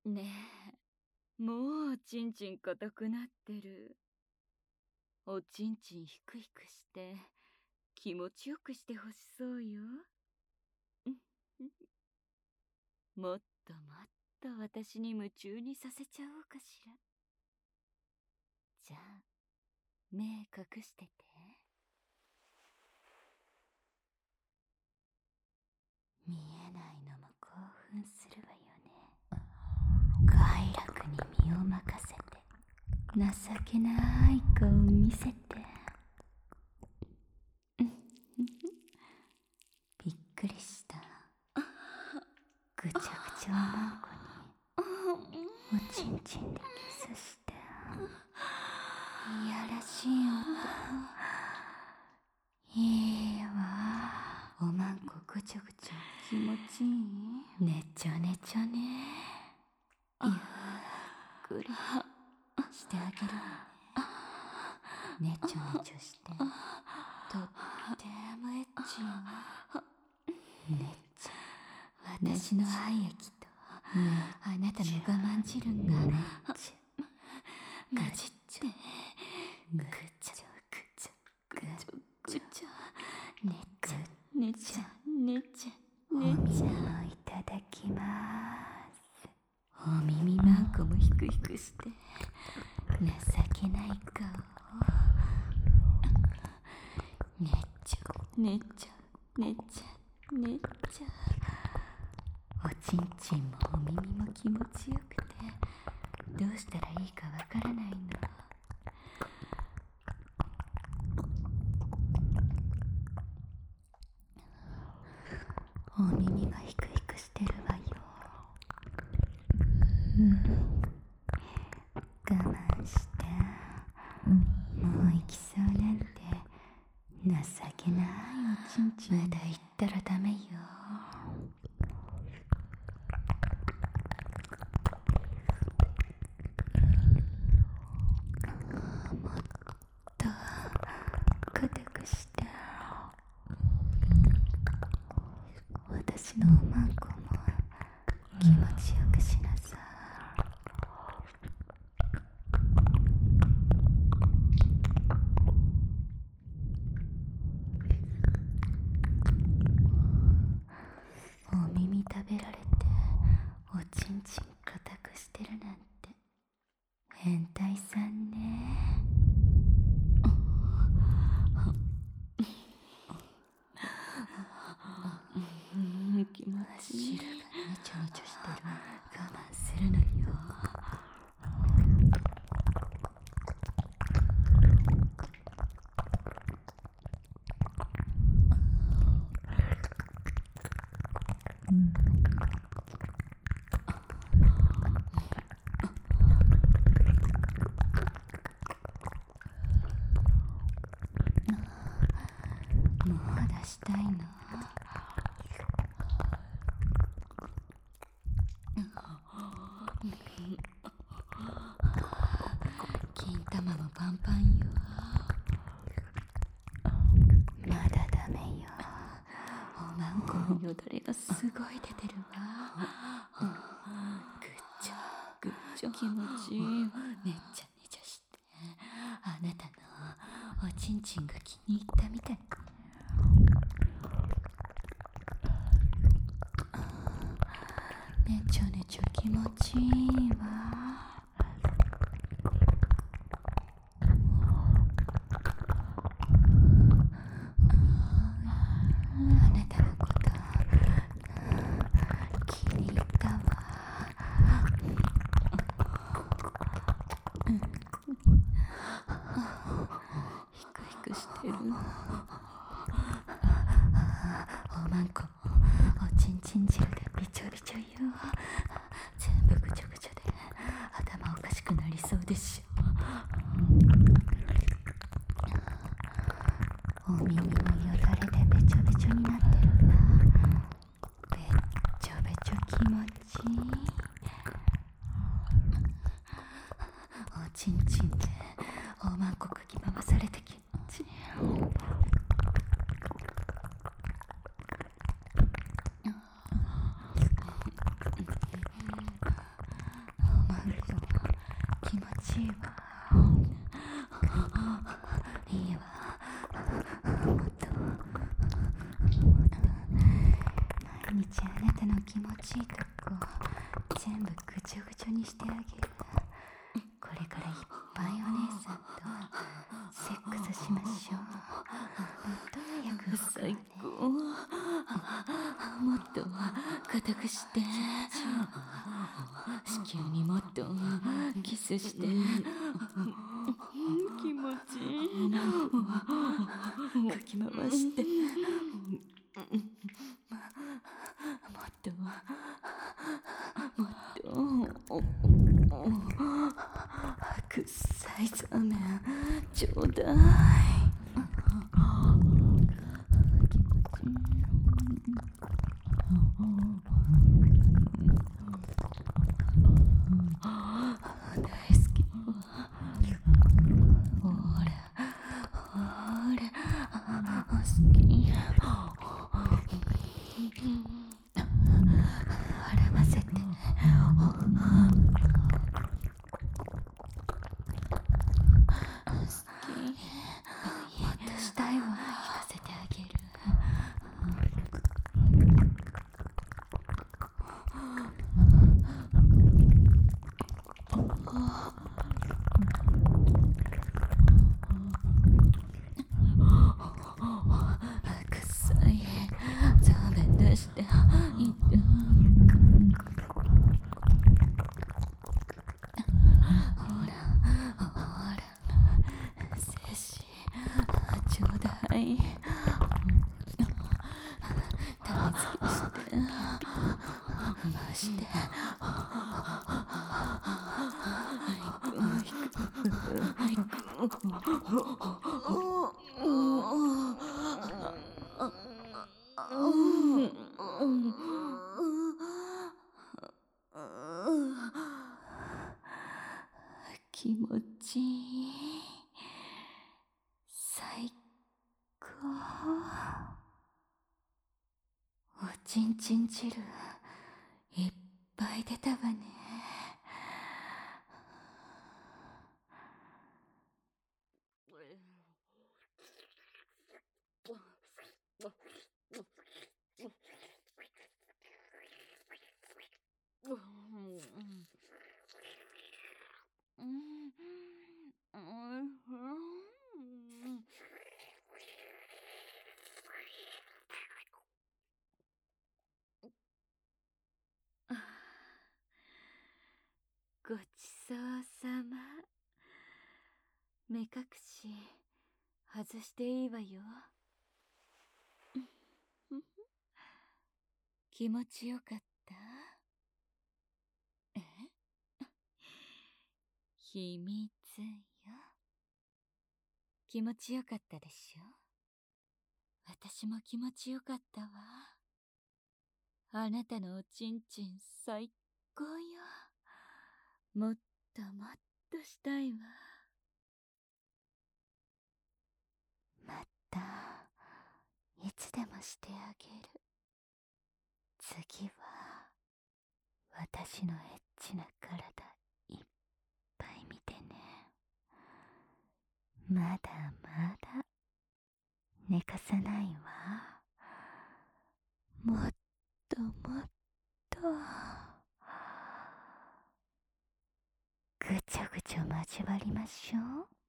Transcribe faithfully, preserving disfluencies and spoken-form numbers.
ねえ、もうちんちん硬くなってる。おちんちんひくひくして気持ちよくしてほしそうよ。もっともっと私に夢中にさせちゃおうかしら。じゃあ目隠してて。見えないのも興奮するわよね。快楽に身を任せて、情けない顔見せて。びっくりした。ぐちゃぐちゃおまんこにおちんちんでキスして、いやらしい音。いいわ。おまんこぐちゃぐちゃ気持ちいい。ねちょねちょね。ゆっくりしてあげるわね。ねちょねちょしてとってもエッチよ。ねっちゃ私の愛液とあなたの我慢汁がねっちゃぐちってぐちゃぐちゃぐちゃぐちゃねっちゃねちゃねちゃお耳もいただきます。お耳まんこもひくひくして情けない顔。ねっちゃねちゃねちゃねちゃ。おちんちんもお耳も気持ちよくてどうしたらいいかわからないの。お耳がひくひくしてるわよ。うん、我慢してもう行きそうなんて情けないおちんちん。まだ行ったらダメよ。もっと固くして私のおまんこも気持ちよくしなさい。お耳食べられておちんちん固くしてるなんて変態さんね。気持ちいい。汁がねちょねちょしてる。我慢するのよ。もう出したいの。金玉もパンパンよ。まだダメよ。おまんこのよだれがすごい出てるわ。ぐっちゃぐっちゃ気持ちいい。ねっちゃねちゃしてあなたのおちんちんが気に入ったみたい。ねちょねちょ気持ちいいわ。あなたのこと気に入ったわ。ひくひくしてる。おまんこおちんちん汁でびちょびちょよ。全部ぐちゃぐちゃで頭おかしくなりそうでしょ。お耳もよだれでべちょべちょになってるわ。べっちょべちょ気持ちいい。おちんちんでおまんこかき回されて気持ちいい。 気持ちいいわ。いいわ。もっともっと毎日あなたの気持ちいいとこ全部ぐちょぐちょにしてあげる。これからいっぱいお姉さんとセックスしましょう。もっと早く動くわね。最高。もっと固くして、子宮にもっとキスして、気持ちいい。かき回して、もっともっとくっさいザメちょうだい。大好き。ほらほら好き。絡ませて。もっとしたいわ。聞かせてあげる。くっさいザーメン出していったほらほら精子ちょうだい。種付けして回して気持ちいい。最高。おちんちん汁いっぱい出たわね。ごちそうさま。目隠し外していいわよ。気持ちよかった？え？秘密よ。気持ちよかったでしょ？私も気持ちよかったわ。あなたのおちんちん最高よ。もっともっとしたいわ。またいつでもしてあげる。次は私のエッチな体いっぱい見てね。まだまだ寝かさないわ。もっともっとぐちょぐちょ交わりましょう。